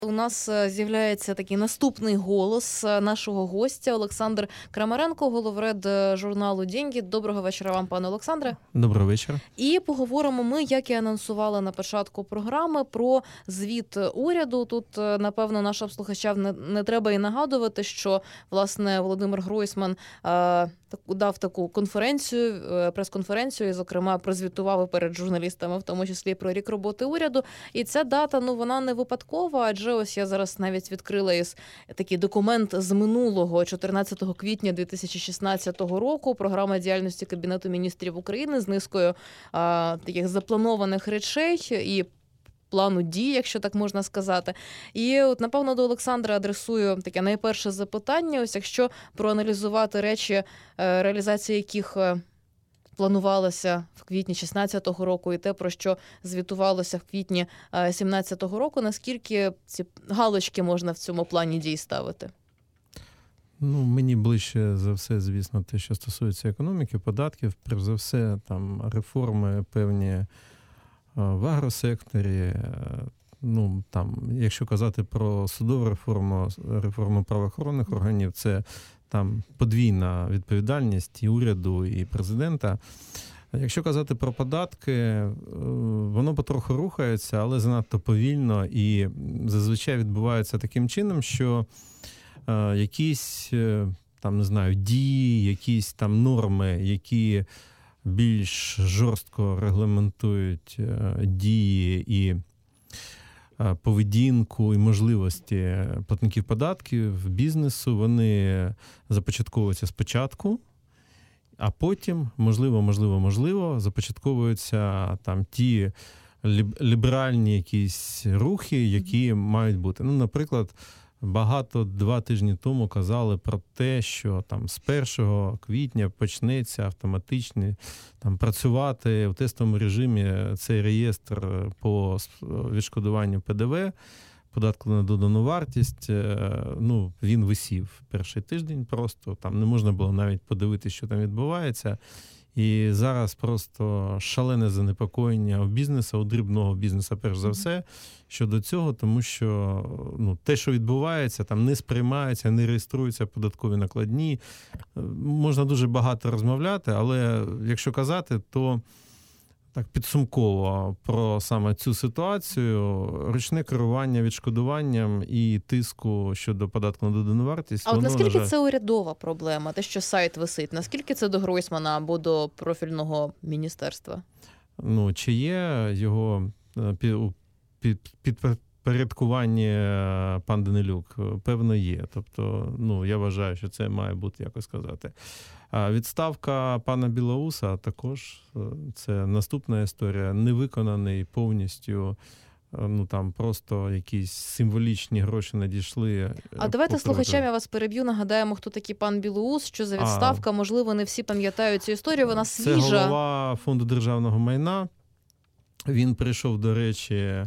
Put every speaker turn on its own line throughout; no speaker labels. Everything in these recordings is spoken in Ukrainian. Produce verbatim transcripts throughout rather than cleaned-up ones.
У нас з'являється такий наступний голос нашого гостя Олександр Крамаренко, головред журналу «Деньги». Доброго вечора вам, пане Олександре.
Доброго вечора.
І поговоримо ми, як і анонсували на початку програми, про звіт уряду. Тут, напевно, нашим слухачам не, не треба і нагадувати, що, власне, Володимир Гройсман е, дав таку конференцію, прес-конференцію, і, зокрема, прозвітував перед журналістами, в тому числі про рік роботи уряду. І ця дата, ну, вона не випадкова, адже ось я зараз навіть відкрила із такий документ з минулого, чотирнадцятого квітня дві тисячі шістнадцятого року, програма діяльності Кабінету міністрів України з низкою а, таких запланованих речей і плану дій, якщо так можна сказати. І от, напевно, до Олександра адресую таке найперше запитання. Ось якщо проаналізувати речі, реалізація яких планувалося в квітні шістнадцятого року і те, про що звітувалося в квітні сімнадцятого року, наскільки ці галочки можна в цьому плані дій ставити?
Ну, мені ближче за все, звісно, те, що стосується економіки, податків, перш за все, там реформи певні в агросекторі. Ну, там, якщо казати про судову реформу, реформу правоохоронних органів, це там подвійна відповідальність і уряду, і президента. Якщо казати про податки, воно потроху рухається, але занадто повільно і зазвичай відбувається таким чином, що е, якісь, там, не знаю, дії, якісь там норми, які більш жорстко регламентують е, дії і поведінку і можливості платників податків, бізнесу, вони започатковуються спочатку, а потім, можливо, можливо, можливо, започатковуються там ті ліберальні якісь рухи, які мають бути. Ну, наприклад, багато два тижні тому казали про те, що там з першого квітня почнеться автоматично там працювати в тестовому режимі цей реєстр по відшкодуванню Пе Де Ве, податку на додану вартість. Ну, він висів перший тиждень просто, там не можна було навіть подивитися, що там відбувається. І зараз просто шалене занепокоєння у бізнесу, у дрібного бізнесу, перш за все, щодо цього, тому що ну, те, що відбувається, там не сприймається, не реєструються податкові накладні. Можна дуже багато розмовляти, але якщо казати, то так підсумково про саме цю ситуацію, ручне керування відшкодуванням і тиску щодо податку на додану вартість.
А от наскільки
вже...
це урядова проблема, те, що сайт висить? Наскільки це до Гройсмана або до профільного міністерства?
Ну, чи є його під, під, підпорядкуванні пан Данилюк? Певно, є. Тобто, ну, я вважаю, що це має бути, якось сказати. А відставка пана Білоуса також, це наступна історія, невиконаний повністю, ну там просто якісь символічні гроші надійшли.
А давайте слухачам, я вас переб'ю, нагадаємо, хто такий пан Білоус, що за відставка, а, можливо, не всі пам'ятають цю історію, вона свіжа.
Це голова Фонду державного майна. Він прийшов, до речі,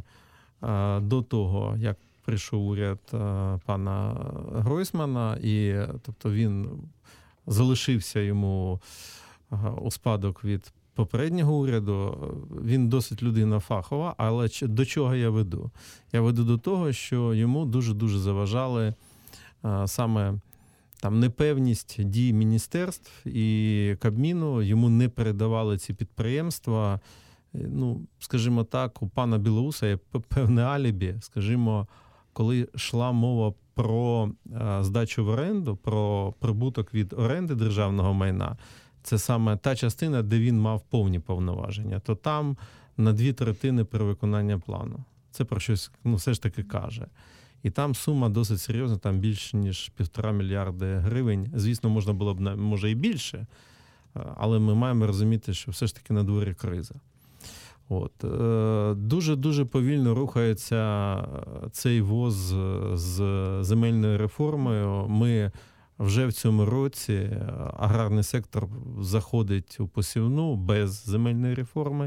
до того, як прийшов уряд пана Гройсмана, і тобто він залишився йому у спадок від попереднього уряду. Він досить людина фахова, але до чого я веду? Я веду до того, що йому дуже-дуже заважали саме там непевність дій міністерств і Кабміну, йому не передавали ці підприємства. Ну, скажімо так, у пана Білоуса є певне алібі, скажімо, коли йшла мова про здачу в оренду, про прибуток від оренди державного майна, це саме та частина, де він мав повні повноваження, то там на дві третини перевиконання плану. Це про щось, ну, все ж таки каже. І там сума досить серйозна, там більше, ніж півтора мільярди гривень. Звісно, можна було б, може, і більше, але ми маємо розуміти, що все ж таки на дворі криза. От. Дуже-дуже повільно рухається цей воз з земельною реформою. Ми вже в цьому році, аграрний сектор заходить у посівну без земельної реформи.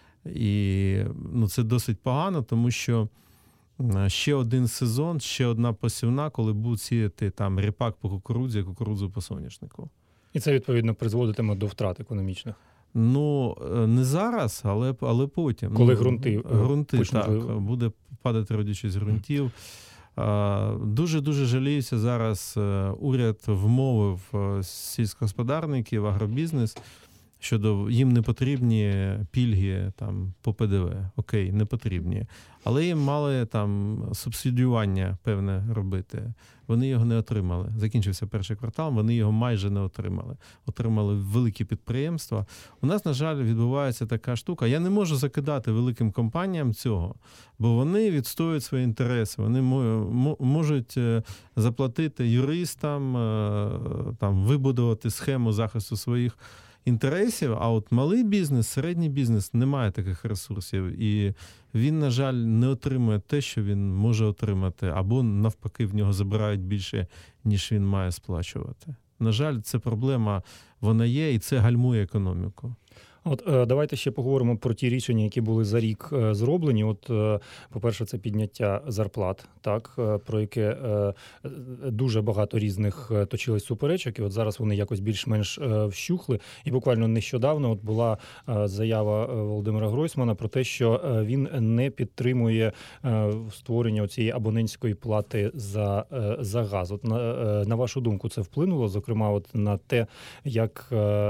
І ну, це досить погано, тому що ще один сезон, ще одна посівна, коли будуть сіяти там ріпак по кукурудзі, кукурудзу по соняшнику.
І це, відповідно, призводитиме до втрат економічних.
Ну, не зараз, але, але потім.
Коли
ну,
ґрунти,
ґрунти
почнуть...
так, буде падати родючість ґрунтів. Дуже-дуже жаліюся зараз, уряд вмовив сільськогосподарників, агробізнес, щодо їм не потрібні пільги там, по Пе Де Ве. Окей, не потрібні. Але їм мали там субсидіювання певне робити. Вони його не отримали. Закінчився перший квартал, вони його майже не отримали. Отримали великі підприємства. У нас, на жаль, відбувається така штука. Я не можу закидати великим компаніям цього, бо вони відстоюють свої інтереси. Вони можуть заплатити юристам, там, вибудувати схему захисту своїх інтересів, а от малий бізнес, середній бізнес не має таких ресурсів. І він, на жаль, не отримує те, що він може отримати, або навпаки в нього забирають більше, ніж він має сплачувати. На жаль, це проблема, вона є, і це гальмує економіку.
От давайте ще поговоримо про ті рішення, які були за рік зроблені. От, по-перше, це підняття зарплат, так, про яке дуже багато різних точилось суперечок, і от зараз вони якось більш-менш вщухли. І буквально нещодавно от була заява Володимира Гройсмана про те, що він не підтримує створення цієї абонентської плати за, за газ. От на, на вашу думку, це вплинуло, зокрема, от на те, як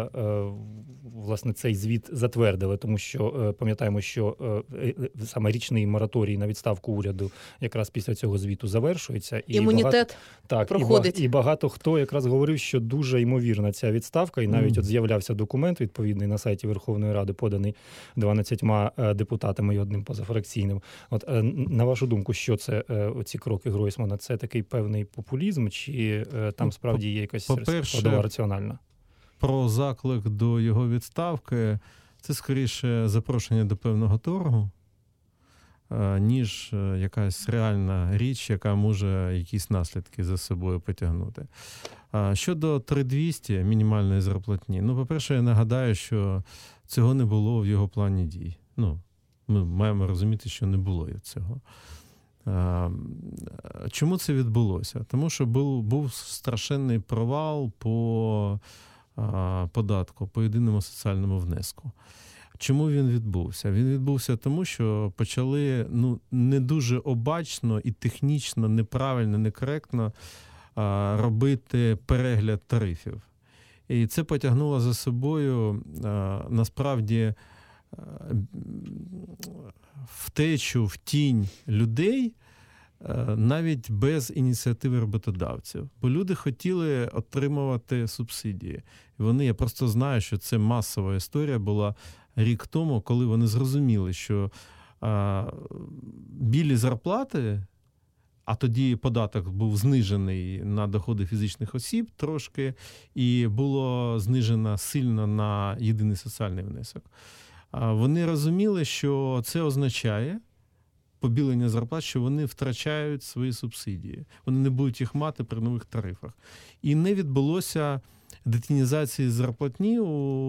власне цей звіт затвердили, тому що пам'ятаємо, що саме річний мораторій на відставку уряду якраз після цього звіту завершується. І
імунітет
багато, так,
проходить.
І, і багато хто якраз говорив, що дуже ймовірна ця відставка, і навіть mm. от з'являвся документ відповідний на сайті Верховної Ради, поданий дванадцятьма депутатами і одним позафракційним. От на вашу думку, що це ці кроки Гройсмана? Це такий певний популізм, чи там справді є якась складова раціональна?
Про заклик до його відставки – це скоріше запрошення до певного торгу, ніж якась реальна річ, яка може якісь наслідки за собою потягнути. Щодо три тисячі двісті мінімальної зарплатні, ну, по-перше, я нагадаю, що цього не було в його плані дій. Ну, ми маємо розуміти, що не було цього. Чому це відбулося? Тому що був, був страшенний провал по податку, по єдиному соціальному внеску. Чому він відбувся? Він відбувся тому, що почали ну, не дуже обачно і технічно, неправильно, некоректно а, робити перегляд тарифів. І це потягнуло за собою а, насправді а, втечу в тінь людей, навіть без ініціативи роботодавців. Бо люди хотіли отримувати субсидії. І вони, я просто знаю, що це масова історія була рік тому, коли вони зрозуміли, що а, білі зарплати, а тоді податок був знижений на доходи фізичних осіб трошки, і було знижено сильно на єдиний соціальний внесок. А, вони розуміли, що це означає, побілення зарплат, що вони втрачають свої субсидії. Вони не будуть їх мати при нових тарифах. І не відбулося детінізації зарплатні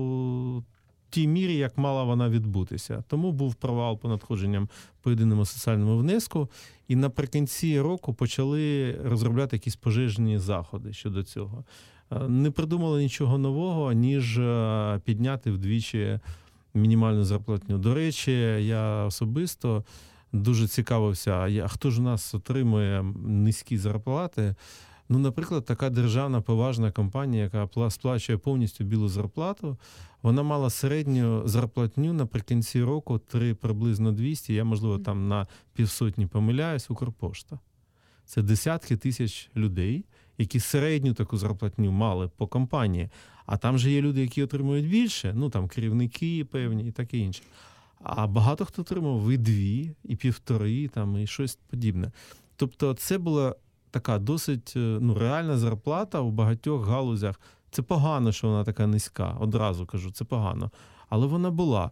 у тій мірі, як мала вона відбутися. Тому був провал по надходженням по єдиному соціальному внеску. І наприкінці року почали розробляти якісь пожежні заходи щодо цього. Не придумали нічого нового, ніж підняти вдвічі мінімальну зарплатню. До речі, я особисто дуже цікавився, а хто ж у нас отримує низькі зарплати. Ну, наприклад, така державна поважна компанія, яка сплачує повністю білу зарплату, вона мала середню зарплатню наприкінці року три приблизно двісті, я, можливо, там на півсотні помиляюсь, Укрпошта. Це десятки тисяч людей, які середню таку зарплатню мали по компанії. А там же є люди, які отримують більше, ну, там керівники певні і таке інше. А багато хто отримав і дві, і півтори, там, і щось подібне. Тобто це була така досить ну, реальна зарплата у багатьох галузях. Це погано, що вона така низька, одразу кажу, це погано. Але вона була.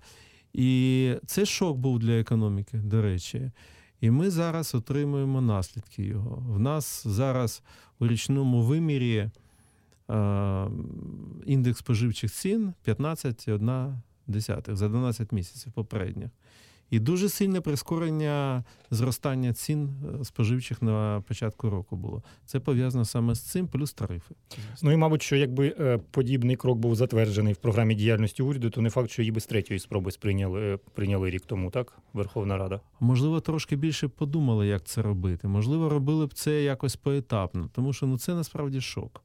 І це шок був для економіки, до речі. І ми зараз отримуємо наслідки його. В нас зараз у річному вимірі е, індекс споживчих цін п'ятнадцять цілих одна десята за дванадцять місяців попередніх. І дуже сильне прискорення зростання цін споживчих на початку року було. Це пов'язано саме з цим, плюс тарифи.
Ну і, мабуть, що якби подібний крок був затверджений в програмі діяльності уряду, то не факт, що її без третьої спроби сприйняли, прийняли рік тому, так? Верховна Рада.
Можливо, трошки більше подумали, як це робити. Можливо, робили б це якось поетапно, тому що ну, це насправді шок.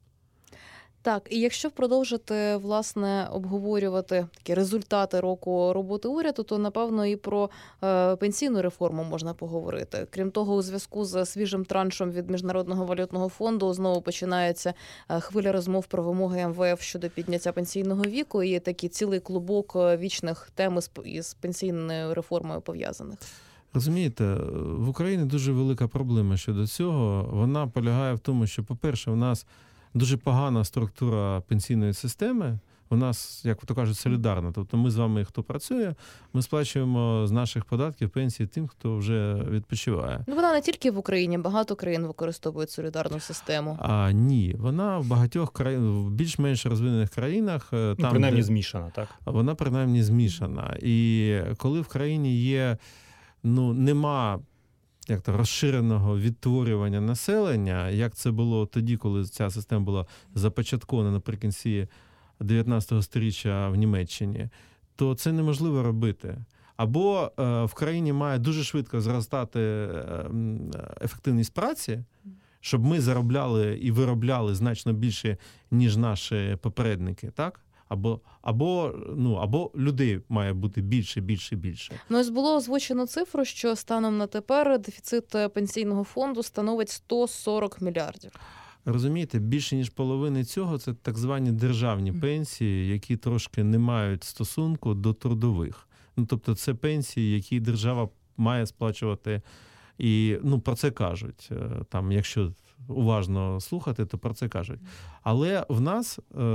Так, і якщо продовжити, власне, обговорювати такі результати року роботи уряду, то, напевно, і про е, пенсійну реформу можна поговорити. Крім того, у зв'язку з свіжим траншем від Міжнародного валютного фонду знову починається хвиля розмов про вимоги ем ве еф щодо підняття пенсійного віку і такий цілий клубок вічних тем із пенсійною реформою пов'язаних.
Розумієте, в Україні дуже велика проблема щодо цього. Вона полягає в тому, що, по-перше, в нас дуже погана структура пенсійної системи. У нас, як то кажуть, солідарна. Тобто ми з вами, хто працює, ми сплачуємо з наших податків пенсії тим, хто вже відпочиває.
Ну, вона не тільки в Україні, багато країн використовують солідарну систему.
А ні, вона в багатьох країнах, в більш-менш розвинених країнах, там,
ну, принаймні
де,
змішана, так?
Вона принаймні змішана. І коли в країні є, ну, нема як то розширеного відтворювання населення, як це було тоді, коли ця система була започаткована наприкінці дев'ятнадцятого сторіччя в Німеччині, то це неможливо робити. Або е, в країні має дуже швидко зростати е, ефективність праці, щоб ми заробляли і виробляли значно більше, ніж наші попередники, так? Або, або, ну, або людей має бути більше, більше, більше.
Ну, ось було озвучено цифру, що станом на тепер дефіцит пенсійного фонду становить сто сорок мільярдів.
Розумієте, більше ніж половини цього – це так звані державні пенсії, які трошки не мають стосунку до трудових. Ну, тобто це пенсії, які держава має сплачувати. І, ну, про це кажуть. Там, якщо уважно слухати, то про це кажуть. Але в нас,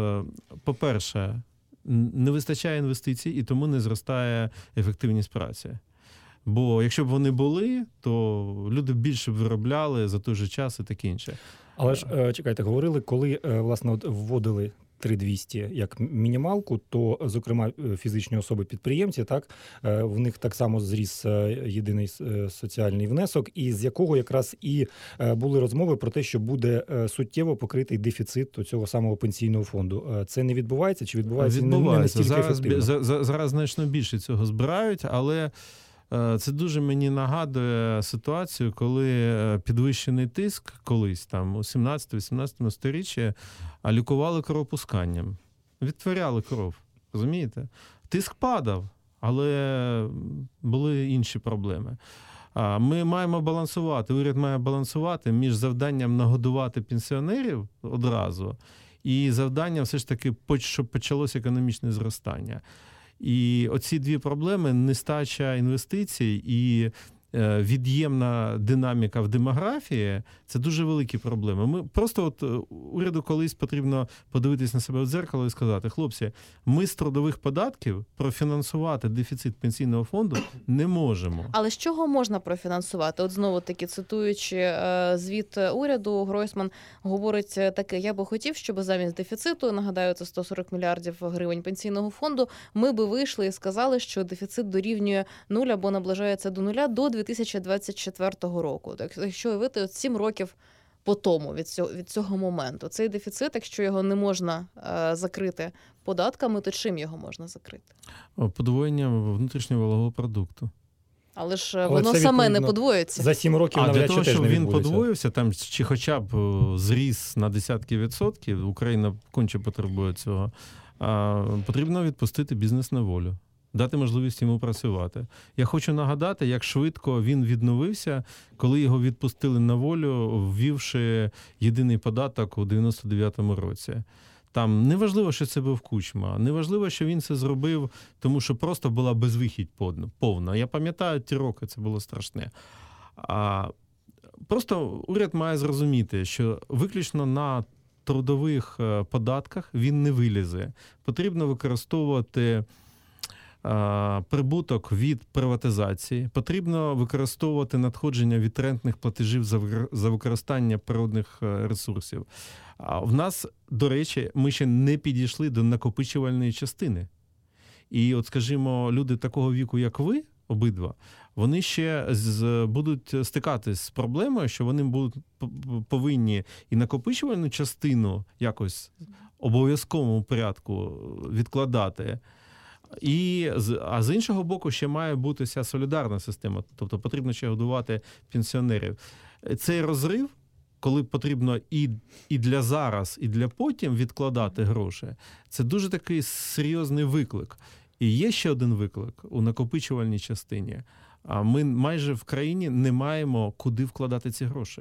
по-перше, не вистачає інвестицій, і тому не зростає ефективність праці. Бо якщо б вони були, то люди більше б виробляли за той же час і таке інше.
Але ж, чекайте, говорили, коли, власне, от вводили три тисячі двісті як мінімалку, то, зокрема, фізичні особи-підприємці, так, в них так само зріс єдиний соціальний внесок, і з якого якраз і були розмови про те, що буде суттєво покритий дефіцит цього самого пенсійного фонду. Це не відбувається чи відбувається,
відбувається.
не настільки
зараз,
ефективно?
Зараз, зараз значно більше цього збирають, але це дуже мені нагадує ситуацію, коли підвищений тиск колись там у сімнадцятому-вісімнадцятому сторіччі лікували кровопусканням. Відтворяли кров, розумієте? Тиск падав, але були інші проблеми. Ми маємо балансувати, уряд має балансувати між завданням нагодувати пенсіонерів одразу і завданням все ж таки, щоб почалося економічне зростання. І оці дві проблеми – нестача інвестицій і від'ємна динаміка в демографії – це дуже великі проблеми. Ми просто от уряду колись потрібно подивитись на себе в дзеркало і сказати: хлопці, ми з трудових податків профінансувати дефіцит пенсійного фонду не можемо.
Але з чого можна профінансувати? От знову таки, цитуючи звіт уряду, Гройсман говорить таке: я би хотів, щоб замість дефіциту, нагадаю, це сто сорок мільярдів гривень пенсійного фонду, ми би вийшли і сказали, що дефіцит дорівнює нуль або наближається до нуля до дві тисячі двадцять четвертого року. Так, якщо уявити, от сім років по тому від цього, від цього моменту, цей дефіцит, якщо його не можна е, закрити податками, то чим його можна закрити?
Подвоєнням внутрішнього валового продукту.
Але ж
Але
воно саме не подвоюється.
За сім років
а
навряд
для того,
чи теж
щоб
не
він подвоївся, там чи хоча б зріс на десятки відсотків, Україна конче потребує цього, а, потрібно відпустити бізнес на волю. Дати можливість йому працювати. Я хочу нагадати, як швидко він відновився, коли його відпустили на волю, ввівши єдиний податок у дев'яносто дев'ятому році. Там неважливо, що це був Кучма, неважливо, що він це зробив, тому що просто була безвихідь повна. Я пам'ятаю, ті роки це було страшне. А просто уряд має зрозуміти, що виключно на трудових податках він не вилізе. Потрібно використовувати прибуток від приватизації, потрібно використовувати надходження від рентних платежів за використання природних ресурсів. А в нас, до речі, ми ще не підійшли до накопичувальної частини. І от, скажімо, люди такого віку, як ви, обидва, вони ще з, будуть стикатись з проблемою, що вони будуть повинні і накопичувальну частину якось обов'язковому порядку відкладати. І, а з іншого боку, ще має бути ця солідарна система, тобто потрібно ще годувати пенсіонерів. Цей розрив, коли потрібно і, і для зараз, і для потім відкладати гроші, це дуже такий серйозний виклик. І є ще один виклик у накопичувальній частині. А ми майже в країні не маємо куди вкладати ці гроші.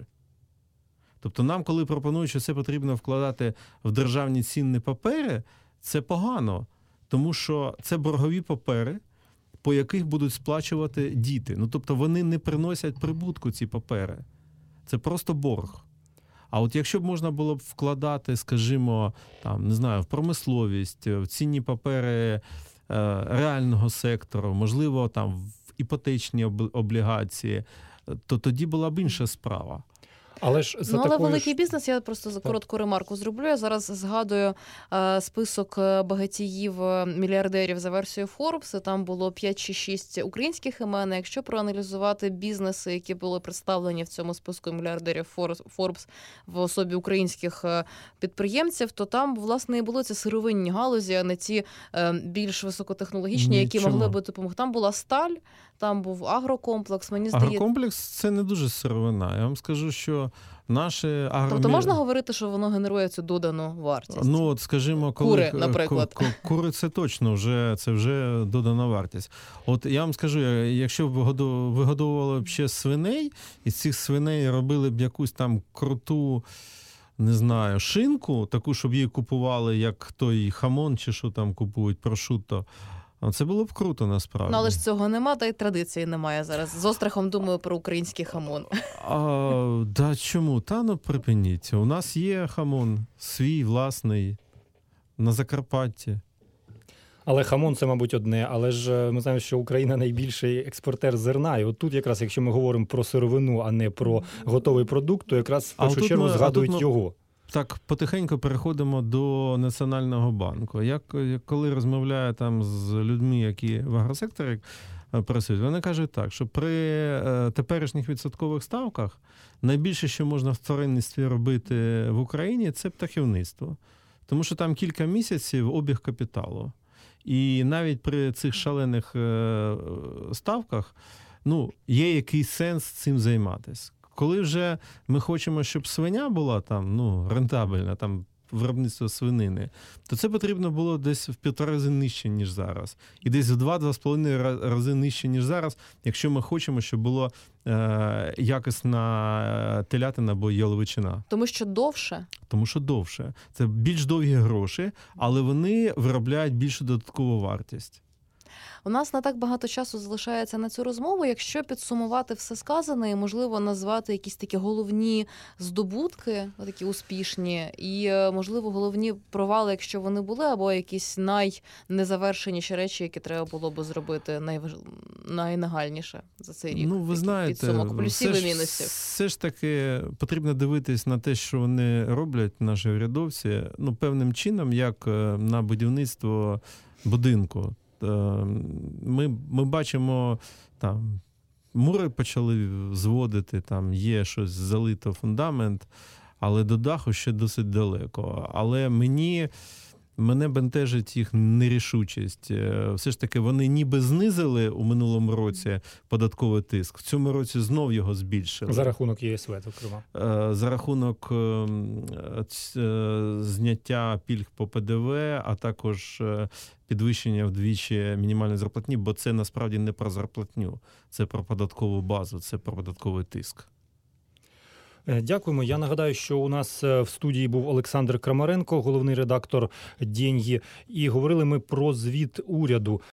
Тобто нам, коли пропонують, що це потрібно вкладати в державні цінні папери, це погано. Тому що це боргові папери, по яких будуть сплачувати діти. Ну, тобто вони не приносять прибутку, ці папери. Це просто борг. А от якщо б можна було б вкладати, скажімо, там, не знаю, в промисловість, в цінні папери е, реального сектору, можливо, там, в іпотечні облігації, то тоді була б інша справа.
Але ж за
ну, але
такою
великий
ж...
бізнес, я просто за коротку ремарку зроблю. Я зараз згадую е, список багатіїв мільярдерів за версією Forbes. Там було п'ять чи шість українських імен. Якщо проаналізувати бізнеси, які були представлені в цьому списку мільярдерів Forbes в особі українських підприємців, то там, власне, і були ці сировинні галузі, а не ті е, більш високотехнологічні, які
Нічого.
могли би допомогти. Там була сталь, там був агрокомплекс. Мені здається...
Агрокомплекс – це не дуже сировина. Я вам скажу, що наші агромі...
Тобто можна говорити, що воно генерує цю додану вартість?
Ну, от, скажімо, коли...
Кури, наприклад.
Кури – це точно вже, це вже додана вартість. От я вам скажу, якщо б вигодовували б ще свиней, і з цих свиней робили б якусь там круту, не знаю, шинку, таку, щоб її купували, як той хамон, чи що там купують, прошутто, це було б круто, насправді.
Ну, але ж цього нема, та й традиції немає зараз. З острахом думаю про український хамон.
А, да чому? Та ну припиніть. У нас є хамон свій, власний, на Закарпатті.
Але хамон – це, мабуть, одне. Але ж ми знаємо, що Україна найбільший експортер зерна. І от тут якраз, якщо ми говоримо про сировину, а не про готовий продукт, то якраз в першу чергу ми, згадують ми... його.
Так, потихеньку переходимо до Національного банку. Я коли розмовляю там з людьми, які в агросекторі працюють, вони кажуть так, що при теперішніх відсоткових ставках найбільше, що можна в тваринництві робити в Україні, це птахівництво. Тому що там кілька місяців обіг капіталу. І навіть при цих шалених ставках, ну, є якийсь сенс цим займатися. Коли вже ми хочемо, щоб свиня була там, ну, рентабельна, там, виробництво свинини, то це потрібно було десь в півтора рази нижче, ніж зараз. І десь в два-два з половиною рази нижче, ніж зараз, якщо ми хочемо, щоб було е- якісна телятина або яловичина.
Тому що довше?
Тому що довше. Це більш довгі гроші, але вони виробляють більшу додаткову вартість.
У нас не так багато часу залишається на цю розмову. Якщо підсумувати все сказане і, можливо, назвати якісь такі головні здобутки, такі успішні, і, можливо, головні провали, якщо вони були, або якісь найнезавершеніші речі, які треба було би зробити найваж... найнагальніше за цей рік.
Ну, ви знаєте,
підсумок плюсів
все
і мінусів.
Ж, все ж таки потрібно дивитись на те, що вони роблять, наші урядовці, ну, певним чином, як на будівництво будинку. Ми, ми бачимо, там, мури почали зводити, там є щось залито, фундамент, але до даху ще досить далеко. Але мені, мене бентежить їх нерішучість. Все ж таки, вони ніби знизили у минулому році податковий тиск, в цьому році знов його збільшили.
За рахунок ЄСВ, зокрема.
За рахунок зняття пільг по Пе Де Ве, а також підвищення вдвічі мінімальної зарплатні, бо це насправді не про зарплатню, це про податкову базу, це про податковий тиск.
Дякуємо. Я нагадаю, що у нас в студії був Олександр Крамаренко, головний редактор «Деньги», і говорили ми про звіт уряду